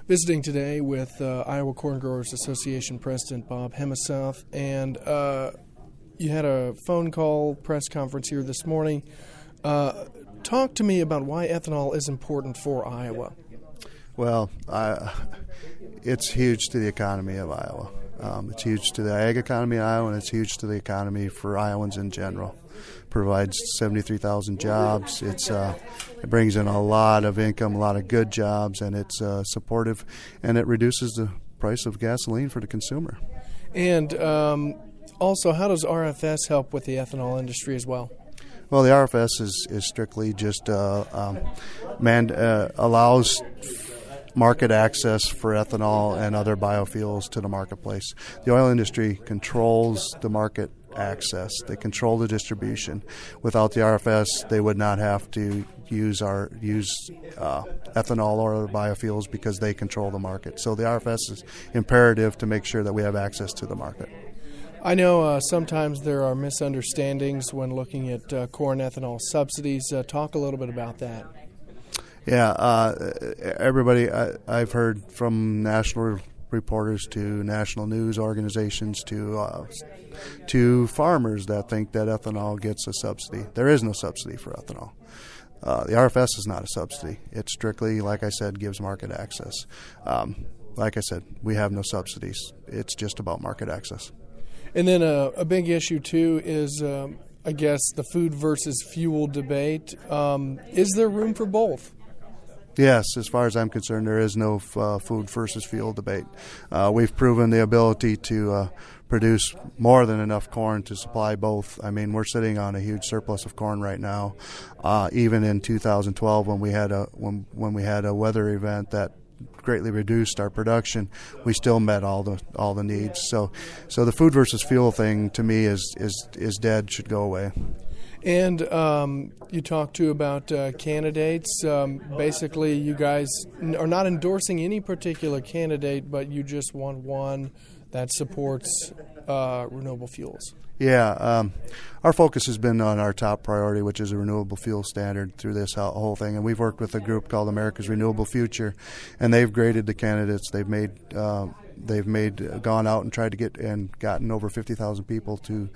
Visiting today with Iowa Corn Growers Association President Bob Hemesoth, and you had a phone call press conference here this morning. Talk to me about why ethanol is important for Iowa. Well, it's huge to the economy of Iowa. It's huge to the ag economy of Iowa, and it's huge to the economy for Iowans in general. Provides 73,000 jobs. It brings in a lot of income, a lot of good jobs, and it's supportive, and it reduces the price of gasoline for the consumer. And also, how does RFS help with the ethanol industry as well? Well, the RFS is strictly just allows market access for ethanol and other biofuels to the marketplace. The oil industry controls the market access. They control the distribution. Without the RFS, they would not have to use ethanol or other biofuels because they control the market. So the RFS is imperative to make sure that we have access to the market. I know sometimes there are misunderstandings when looking at corn ethanol subsidies. Talk a little bit about that. Yeah, everybody, I've heard from national reporters to national news organizations to farmers that think that ethanol gets a subsidy. There is no subsidy for ethanol. The RFS is not a subsidy. It strictly, like I said, gives market access. Like I said, we have no subsidies. It's just about market access. And then a big issue, too, is, I guess, the food versus fuel debate. Is there room for both? Yes, as far as I'm concerned, there is no food versus fuel debate. We've proven the ability to produce more than enough corn to supply both. I mean, we're sitting on a huge surplus of corn right now. Even in 2012, when we had a weather event that greatly reduced our production, we still met all the needs. So the food versus fuel thing to me is dead. Should go away. And you talked too about candidates. Basically, you guys are not endorsing any particular candidate, but you just want one that supports renewable fuels. Yeah, our focus has been on our top priority, which is a renewable fuel standard through this whole thing. And we've worked with a group called America's Renewable Future, and they've graded the candidates. They've gone out and tried to gotten over 50,000 people to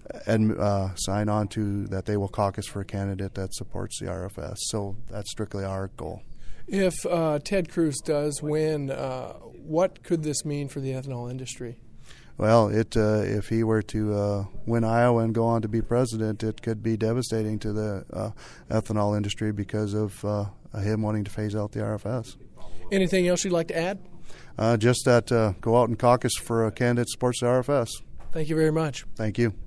sign on to that they will caucus for a candidate that supports the RFS. So that's strictly our goal. If Ted Cruz does win, what could this mean for the ethanol industry? Well, if he were to win Iowa and go on to be president, it could be devastating to the ethanol industry because of him wanting to phase out the RFS. Anything else you'd like to add? Just that go out and caucus for a candidate that supports the RFS. Thank you very much. Thank you.